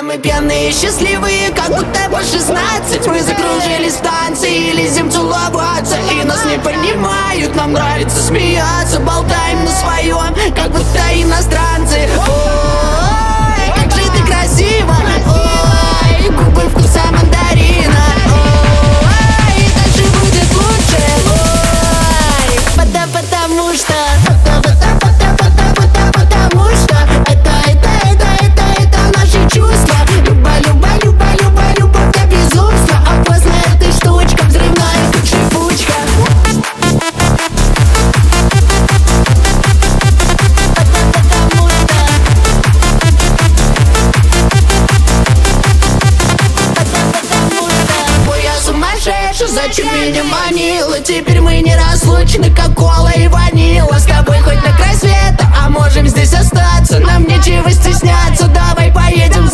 мы пьяные, счастливые, как будто по 16. Мы закружили станции, лезем целоваться, и нас не понимают. Нам нравится смеяться, болтаем на своем, как будто иностранцы. Ой, как же ты красиво, ой, губы вкуса мандарина. Ой, дальше будет лучше, ой, потому что наши чувства. Любовь до безумства. А после этой штучка взрывная как шипучка. Ой, я сумасшедший, зачем меня манила? Теперь мы неразлучны, как кола и ванила. С тобой хоть на край света, а можем здесь остаться. Нам нечего стесняться, давай поедем